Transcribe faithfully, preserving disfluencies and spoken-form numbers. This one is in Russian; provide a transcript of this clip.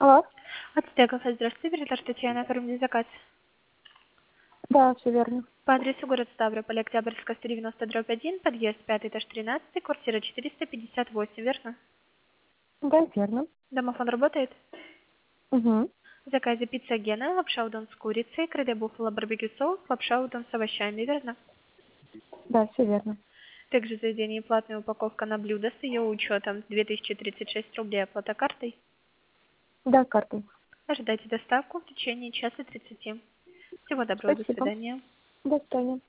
Алло. Ацтеков, здравствуйте, передаж Татьяна, оформили заказ. Да, все верно. По адресу город Ставрополь, Октябрьская, сто девяносто, дробь один, подъезд пятый, этаж тринадцатый, квартира четыреста пятьдесят восемь, верно? Да, верно. Домофон работает? Угу. В заказе пицца Гена, лапша удон с курицей, крылья буффало, барбекю соус, лапша удон с овощами, верно? Да, все верно. Также в заведении платная упаковка на блюдо с ее учетом две тысячи тридцать шесть рублей, оплата картой. Да, картой. Ожидайте доставку в течение часа тридцати. Всего доброго, до Спасибо. свидания. До свидания.